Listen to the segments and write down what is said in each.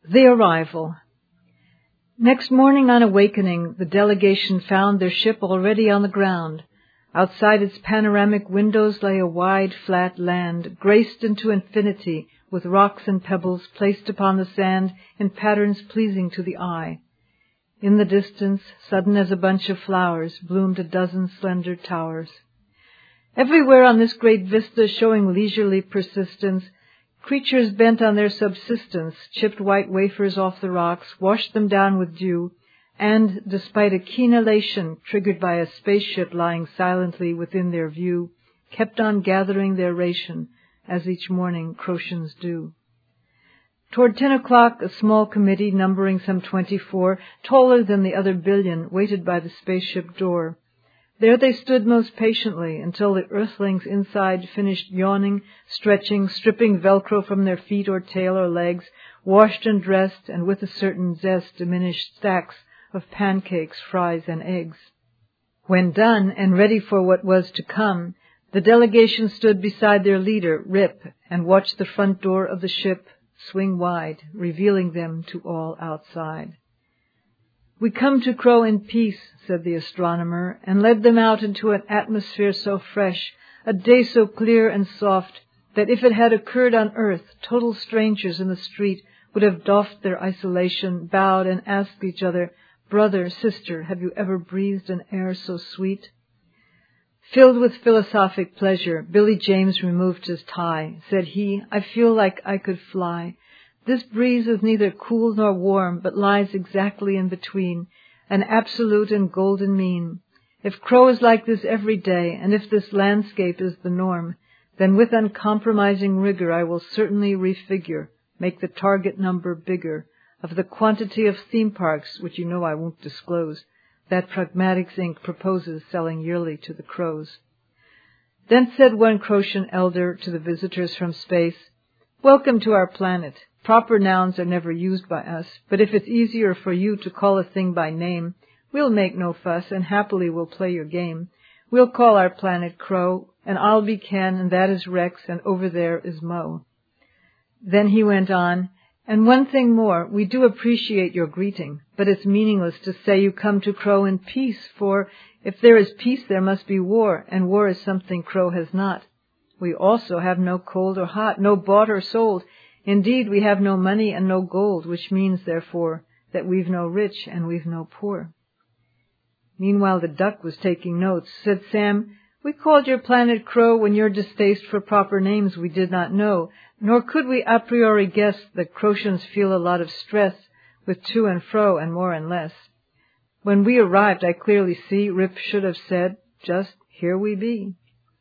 The arrival. Next morning on awakening, the delegation found their ship already on the ground. Outside its panoramic windows lay a wide, flat land, graced into infinity with rocks and pebbles placed upon the sand in patterns pleasing to the eye. In the distance, sudden as a bunch of flowers, bloomed a dozen slender towers. Everywhere on this great vista, showing leisurely persistence, creatures bent on their subsistence chipped white wafers off the rocks, washed them down with dew, and, despite a keen elation triggered by a spaceship lying silently within their view, kept on gathering their ration, as each morning Crocians do. Toward 10 o'clock, a small committee numbering some 24, taller than the other billion, waited by the spaceship door. There they stood most patiently until the earthlings inside finished yawning, stretching, stripping Velcro from their feet or tail or legs, washed and dressed, and with a certain zest diminished stacks of pancakes, fries, and eggs. When done and ready for what was to come, the delegation stood beside their leader, Rip, and watched the front door of the ship swing wide, revealing them to all outside. "We come to Crow in peace," said the astronomer, and led them out into an atmosphere so fresh, a day so clear and soft, that if it had occurred on earth, total strangers in the street would have doffed their isolation, bowed, and asked each other, "Brother, sister, have you ever breathed an air so sweet?" Filled with philosophic pleasure, Billy James removed his tie. Said he, "I feel like I could fly. This breeze is neither cool nor warm, but lies exactly in between, an absolute and golden mean. If Crow is like this every day, and if this landscape is the norm, then with uncompromising rigor I will certainly refigure, make the target number bigger, of the quantity of theme parks, which you know I won't disclose, that Pragmatics Inc. proposes selling yearly to the Crows." Then said one Crocian elder to the visitors from space, "Welcome to our planet. Proper nouns are never used by us, but if it's easier for you to call a thing by name, we'll make no fuss and happily we'll play your game. We'll call our planet Crow, and I'll be Ken, and that is Rex, and over there is Mo." Then he went on, "And one thing more, we do appreciate your greeting, but it's meaningless to say you come to Crow in peace, for if there is peace there must be war, and war is something Crow has not. We also have no cold or hot, no bought or sold. Indeed, we have no money and no gold, which means, therefore, that we've no rich and we've no poor." Meanwhile the duck was taking notes. Said Sam, "We called your planet Crow when your distaste for proper names we did not know, nor could we a priori guess that Crocians feel a lot of stress with to and fro and more and less. When we arrived, I clearly see, Rip should have said, just, here we be."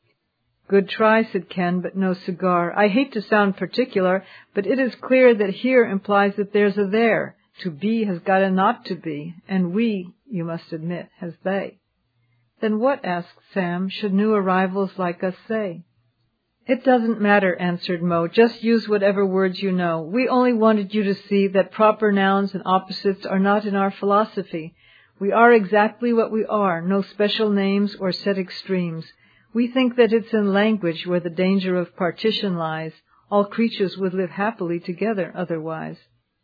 "Good try," said Ken, "but no cigar. I hate to sound particular, but it is clear that here implies that there's a there. To be has got a not to be, and we, you must admit, has they." "Then what," asked Sam, "should new arrivals like us say?" "It doesn't matter," answered Mo. "Just use whatever words you know. We only wanted you to see that proper nouns and opposites are not in our philosophy. We are exactly what we are, no special names or set extremes. We think that it's in language where the danger of partition lies. All creatures would live happily together otherwise."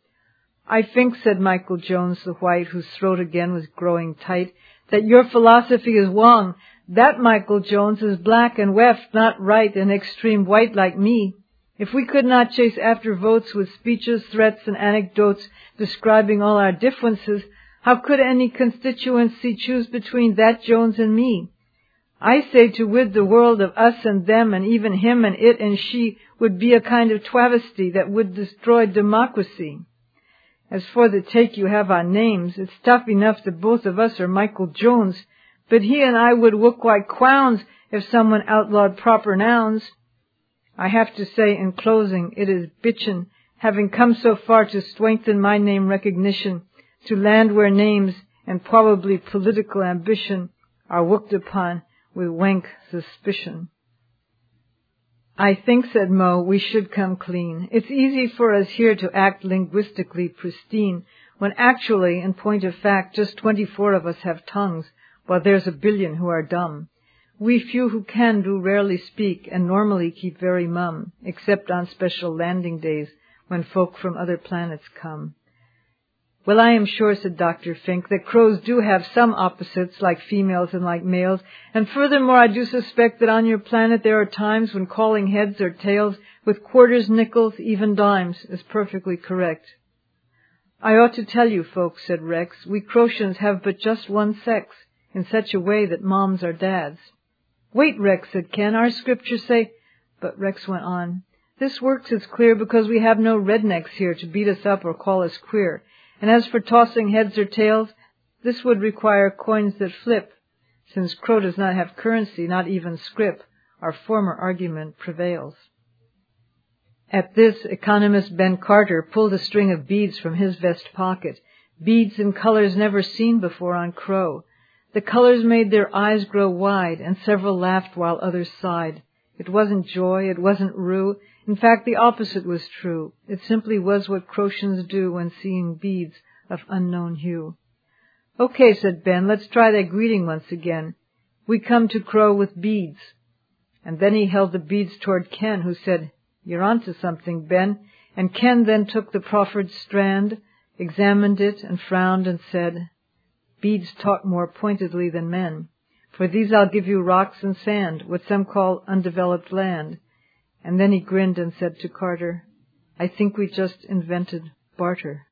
"I think," said Michael Jones the White, whose throat again was growing tight, "that your philosophy is wrong. That Michael Jones is black and weft, not right and extreme white like me. If we could not chase after votes with speeches, threats, and anecdotes describing all our differences, how could any constituency choose between that Jones and me? I say to rid the world of us and them and even him and it and she would be a kind of travesty that would destroy democracy. As for the take you have on names, it's tough enough that both of us are Michael Jones, but he and I would look like clowns if someone outlawed proper nouns. I have to say in closing, it is bitchin', having come so far to strengthen my name recognition, to land where names and probably political ambition are looked upon with wank suspicion." "I think," said Mo, "we should come clean. It's easy for us here to act linguistically pristine, when actually, in point of fact, just 24 of us have tongues, while there's a billion who are dumb. We few who can do rarely speak, and normally keep very mum, except on special landing days, when folk from other planets come. Well, I am sure, said Dr. Fink, that crows do have some opposites, like females and like males, and furthermore I do suspect that on your planet there are times when calling heads or tails with quarters, nickels, even dimes is perfectly correct. I ought to tell you folks, said Rex, we Crocians have but just one sex, in such a way that moms are dads. Wait, Rex, said Ken, our scriptures say... But Rex went on, this works, it's clear, because we have no rednecks here to beat us up or call us queer. And as for tossing heads or tails, this would require coins that flip. Since Crow does not have currency, not even scrip, our former argument prevails. At this, economist Ben Carter pulled a string of beads from his vest pocket, beads in colors never seen before on Crow. The colors made their eyes grow wide, and several laughed while others sighed. It wasn't joy, it wasn't rue. In fact, the opposite was true. It simply was what Crocians do when seeing beads of unknown hue. Okay, said Ben, let's try that greeting once again. We come to Crow with beads. And then he held the beads toward Ken, who said, You're onto something, Ben. And Ken then took the proffered strand, examined it, and frowned and said, Beads talk more pointedly than men. For these I'll give you rocks and sand, what some call undeveloped land. And then he grinned and said to Carter, I think we just invented barter.